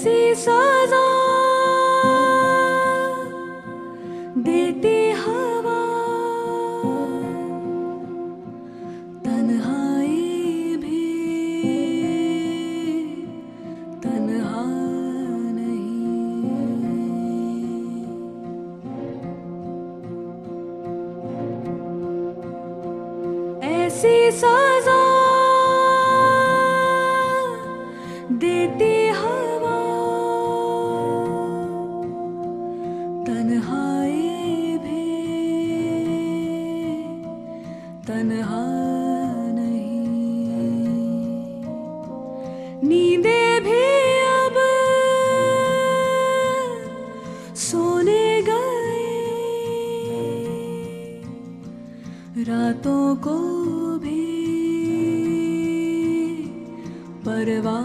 ऐसी सजा देती हवा, तन्हाई भी तन्हा नहीं। ऐसी सजा देती हवा, तन्हाई भी तन्हा नहीं। नींदें भी अब सोने गए, रातों को भी परवाह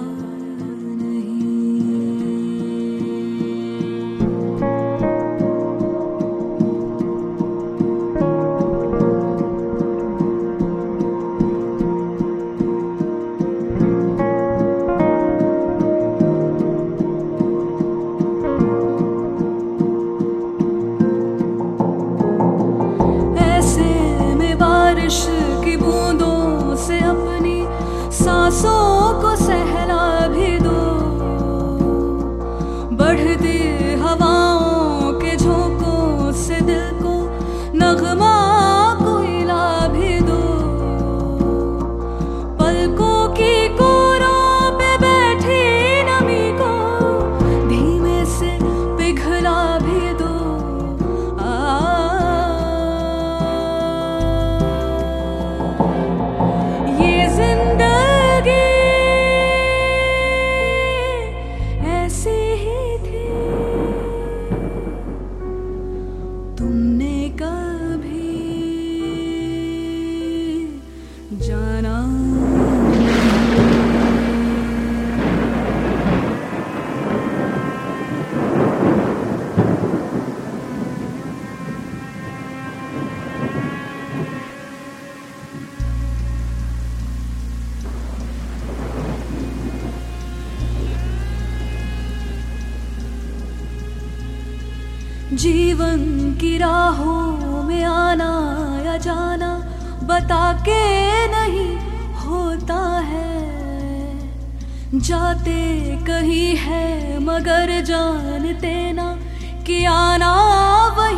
की बूंदों से अपनी सांसों को सहला भी दो, बढ़ती हवाओं के झोंकों से दिल को नगमा कोई ला भी दो। पलकों की कोरों पे बैठी नमी को धीमे से पिघला भी दो। तुमने कभी जाना जीवन की राहों में आना या जाना बता के नहीं होता है। जाते कहीं है मगर जानते ना कि आना वही